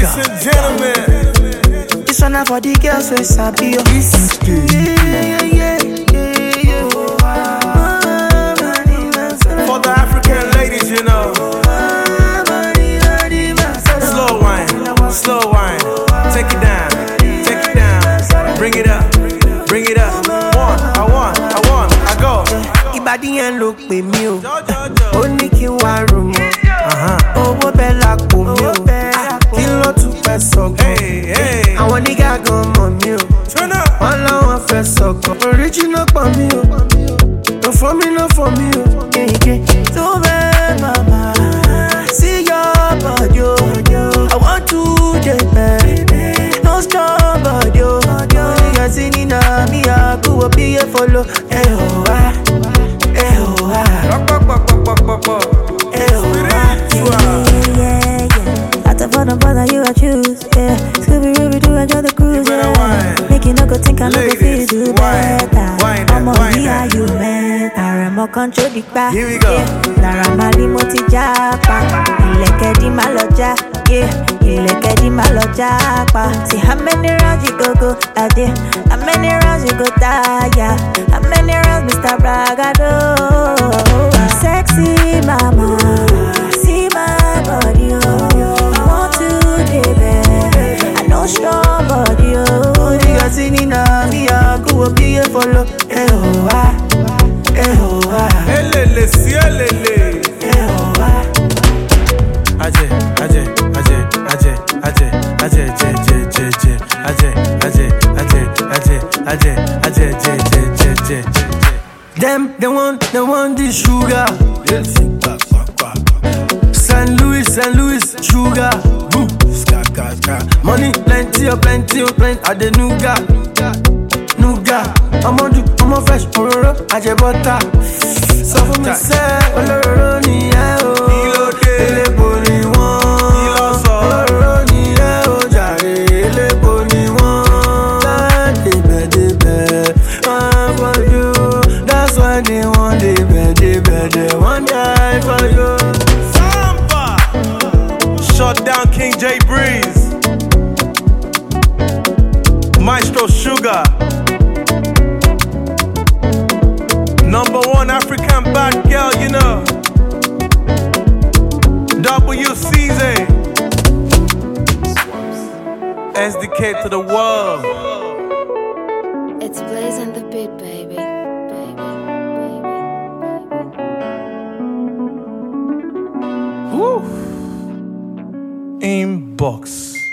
Ladies and gentlemen, this one for the girls who sabi yo. For the African ladies, you know. Slow wine, slow wine. Take it down, bring it up, bring it up. I want, I go. Ìbàdí yẹn ló pè mí o, ó ní kí n wá rò mọ́. Owó bẹ́ẹ̀ lápò mi o, kí ló tún fẹ́ sọ̀gbọ́n? Àwọn nígà gan mọ̀ mí o, wọ́n láwọn fẹ́ sọ̀gbọ́n. Original pọ̀ mí o, no for me o. Tó bẹ́ẹ̀ màmá, see your body o. I want to dey bẹ́ẹ̀, no strong body o. Yíyan sí nínú mi àbúrò bí yẹ follow. Bother you I choose, yeah. Scooby-Dooby do enjoy the cruise, yeah. Make you no go think I no go feel do better. I'm on here, you man. I'm more control the back. Here we go. Nara mali moti japa. Ileke di maloja, yeah. Ileke di maloja pa. See how many rounds you go a day. How many rounds you go tire. How many rounds Mr. Bragado. Sexy mama, see my body, oh. Strong body, oh. Nigga singing na me a go be a follow. Elele, si elele. Aje. Them, they want the sugar. St. Louis, sugar. Money plenty, plenty. I the nougat. I'm a fresh ororo, I just butter. So for me say, oloro ni e o. Elebo ni won. Oloro ni e o jare. Elebo ni won. Debe. For you, that's why they want debe. They want die for you. Samba. Shut down King J Breeze. Maestro Sugar. #1 African bad girl, you know. WCZ. SDK to the world. It's blazing the beat, baby. Woo. Inbox.